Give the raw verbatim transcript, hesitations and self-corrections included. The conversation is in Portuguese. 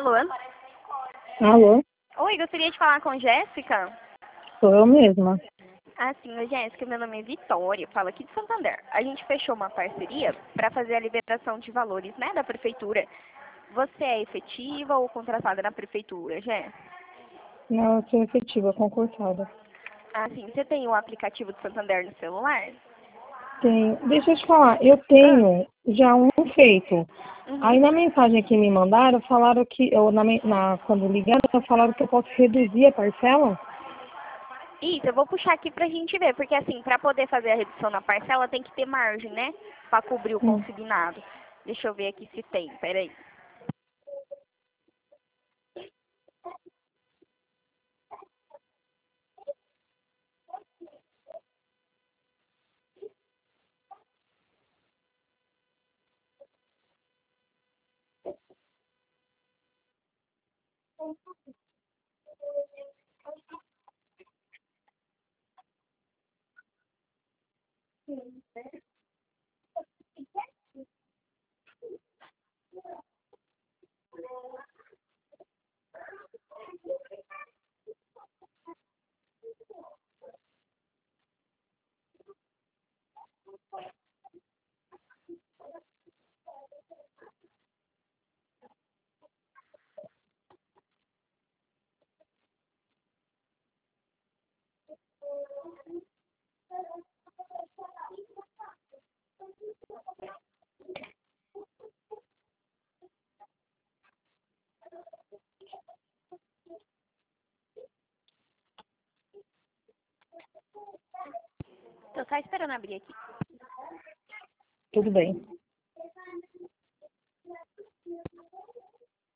Alô? Alô? Oi, gostaria de falar com Jéssica? Sou eu mesma. Ah, sim, oi, Jéssica, meu nome é Vitória, falo aqui de Santander. A gente fechou uma parceria para fazer a liberação de valores, né, da prefeitura. Você é efetiva ou contratada na prefeitura, Jé? Não, eu sou efetiva, concursada. Ah, sim, você tem o aplicativo do Santander no celular? Tem, deixa eu te falar, eu Ah, tenho já um feito. uhum. Aí na mensagem que me mandaram, falaram que, eu, na, men- na, quando ligaram, falaram que eu posso reduzir a parcela? Isso, eu vou puxar aqui pra gente ver, porque assim, para poder fazer a redução na parcela tem que ter margem, né, para cobrir o Hum. consignado. Deixa eu ver aqui se tem, peraí. Tô só esperando abrir aqui. Tudo bem.